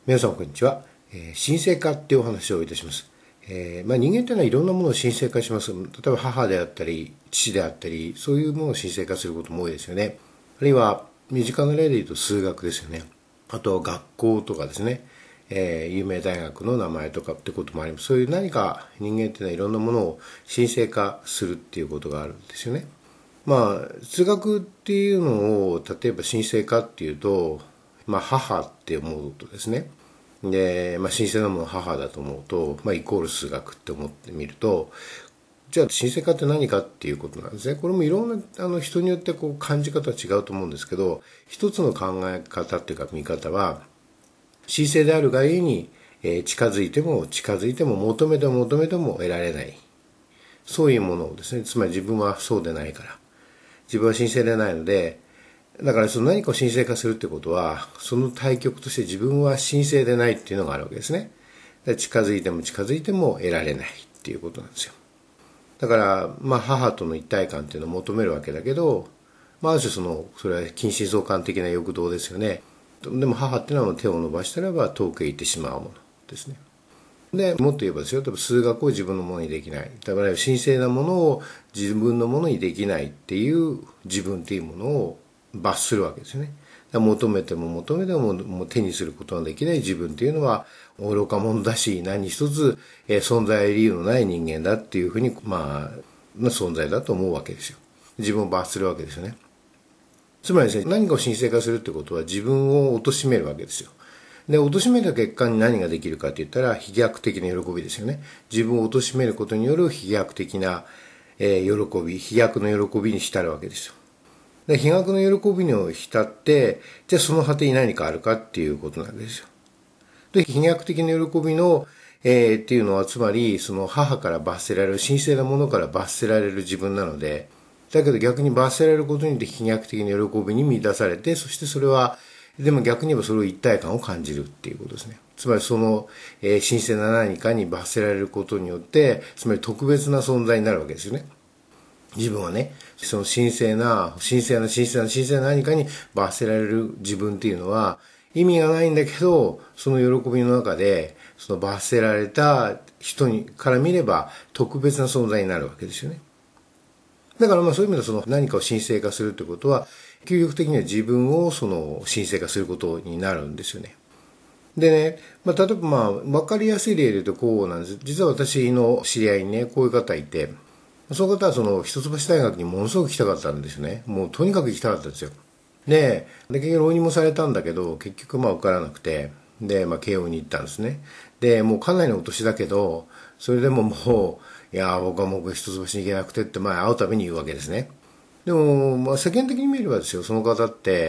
皆さんこんにちは。神聖化っていうお話をいたします。人間というのはいろんなものを神聖化します。例えば母であったり父であったり、そういうものを神聖化することも多いですよね。あるいは身近な例で言うと数学ですよね。あと学校とかですね、有名大学の名前とかってこともあります。そういう何か人間というのはいろんなものを神聖化するっていうことがあるんですよね。数学っていうのを例えば神聖化っていうと、母って思うとですね、で、神聖なものを母だと思うと、イコール数学って思ってみると、じゃあ神聖化って何かっていうことなんですね。これもいろんな人によってこう感じ方は違うと思うんですけど、一つの考え方っていうか見方は、神聖であるがゆえに、近づいても求めても求めても得られない。そういうものをですね、つまり自分はそうでないから。自分は神聖でないので、だからその何かを神聖化するってことは、その対極として自分は神聖でないっていうのがあるわけですね。近づいても近づいても得られないっていうことなんですよ。だから、母との一体感っていうのを求めるわけだけど、ある種それは近親相関的な欲動ですよね。でも母っていうのは手を伸ばしたらば遠くへ行ってしまうものですね。で、もっと言えばですよ、例えば数学を自分のものにできない。だから神聖なものを自分のものにできないっていう自分っていうものを罰するわけですよね。求めても求めてももう手にすることができない自分っていうのは愚か者だし、何一つ存在理由のない人間だっていうふうに、存在だと思うわけですよ。自分を罰するわけですよね。つまりですね、何かを神聖化するってことは自分を貶めるわけですよ。で、貶めた結果に何ができるかって言ったら、飛躍的な喜びですよね。自分を貶めることによる飛躍的な、喜び、飛躍の喜びに浸るわけですよ。で、飛躍の喜びに浸って、じゃあその果てに何かあるかっていうことなんですよ。で、飛躍的な喜びの、っていうのは、つまり、その母から罰せられる、神聖なものから罰せられる自分なので、だけど逆に罰せられることによって飛躍的な喜びに満たされて、そしてそれは、でも逆に言えばそれを一体感を感じるっていうことですね。つまりその、神聖な何かに罰せられることによって、つまり特別な存在になるわけですよね。自分はね、その神聖な何かに罰せられる自分っていうのは、意味がないんだけど、その喜びの中で、その罰せられた人から見れば特別な存在になるわけですよね。だからそういう意味でその何かを神聖化するってことは、究極的には自分をその神聖化することになるんですよね。でね、例えばわかりやすい例で言うとこうなんです。実は私の知り合いにね、こういう方いて、その方はその一橋大学にものすごく行きたかったんですよね。もうとにかく行きたかったんですよ。で、結局浪人もされたんだけど、結局受からなくて、で、慶応に行ったんですね。で、もうかなりのお年だけど、それでももう、いや、僕はもう一橋に行けなくてって、会うたびに言うわけですね。でも、世間的に見ればですよ、その方って、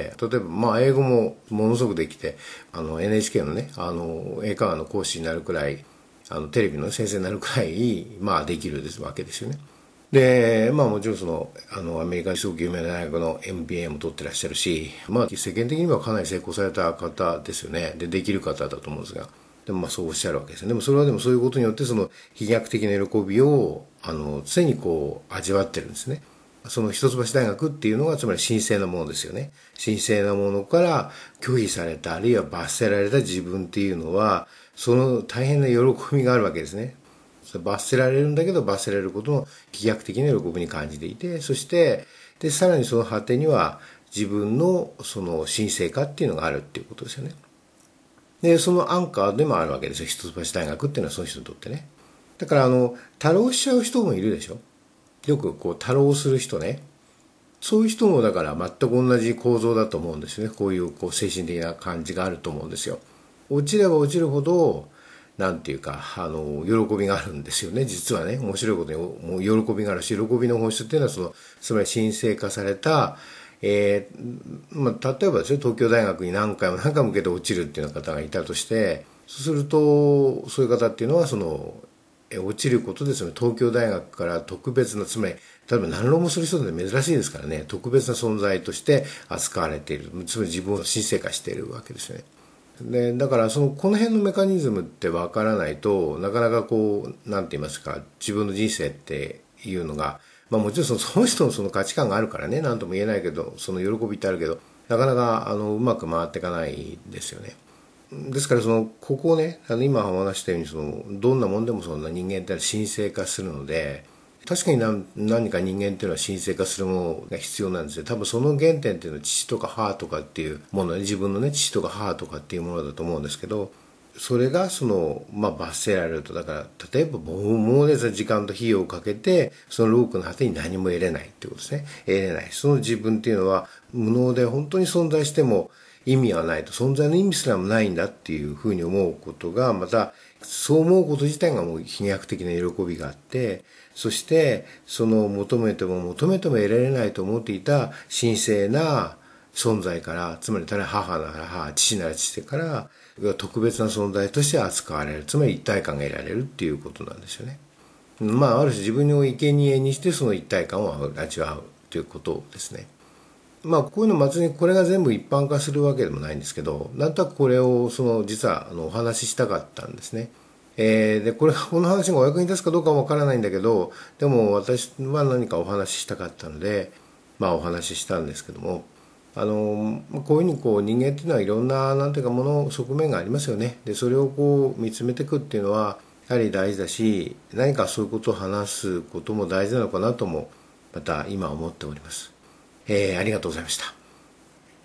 例えば、英語もものすごくできて、NHK のね、英会話の講師になるくらい、テレビの先生になるくらい、できるわけですよね。で、もちろんアメリカですごく有名な大学の MBA も取ってらっしゃるし、世間的にはかなり成功された方ですよね。できる方だと思うんですが。でもそうおっしゃるわけですよね。でもそれはでもそういうことによってその飛躍的な喜びを、常に味わってるんですね。その一橋大学っていうのがつまり神聖なものですよね。神聖なものから拒否された、あるいは罰せられた自分っていうのは、その大変な喜びがあるわけですね。罰せられるんだけど罰せられることの飛躍的な喜びに感じていて、そしてでさらにその果てには自分のその神聖化っていうのがあるっていうことですよね。でそのアンカーでもあるわけですよ、一橋大学っていうのはその人にとってね。だから多浪しちゃう人もいるでしょ。よく多浪する人ね。そういう人もだから全く同じ構造だと思うんですよね。こういう精神的な感じがあると思うんですよ。落ちれば落ちるほどなんていうか、喜びがあるんですよね。実はね、面白いことに、もう喜びがあるし、喜びの本質っていうのは、つまり神聖化された、例えばですよ、東京大学に何回も受けて落ちるっていうような方がいたとして、そうすると、そういう方っていうのは、落ちることで、東京大学から特別な、つまり、例えば何浪もする人って珍しいですからね、特別な存在として扱われている。つまり自分を神聖化しているわけですよね。でだからこの辺のメカニズムって分からないとなかなかなんて言いますか、自分の人生っていうのが、もちろんその人のその価値観があるからね、何とも言えないけど、その喜びってあるけど、なかなかうまく回っていかないですよね。 ですからここをね、今お話したようにどんなもんでもそんな人間って神聖化するので、確かに何か人間っていうのは神聖化するものが必要なんですよ。多分その原点っていうのは父とか母とかっていうもので、自分のね父とか母とかっていうものだと思うんですけど、それが罰せられると、だから例えば猛烈な時間と費用をかけてそのロークの果てに何も得れないっていうことですね。得れない、その自分っていうのは無能で本当に存在しても意味はないと、存在の意味すらもないんだっていうふうに思うことが、またそう思うこと自体がもう飛躍的な喜びがあって、そして求めても求めても得られないと思っていた神聖な存在から、つまり母なら母、父なら父から特別な存在として扱われる、つまり一体感が得られるっていうことなんですよね。ある種自分を生贄にしてその一体感を味わうということですね。こういうの別にこれが全部一般化するわけでもないんですけど、なんとなくこれを実はお話ししたかったんですね。でこの話がお役に立つかどうかはわからないんだけど、でも私は何かお話ししたかったので、お話ししたんですけども、こういうふうに人間っていうのはいろんななんていうか側面がありますよね。でそれを見つめていくっていうのはやはり大事だし、何かそういうことを話すことも大事なのかなともまた今思っております。ありがとうございました。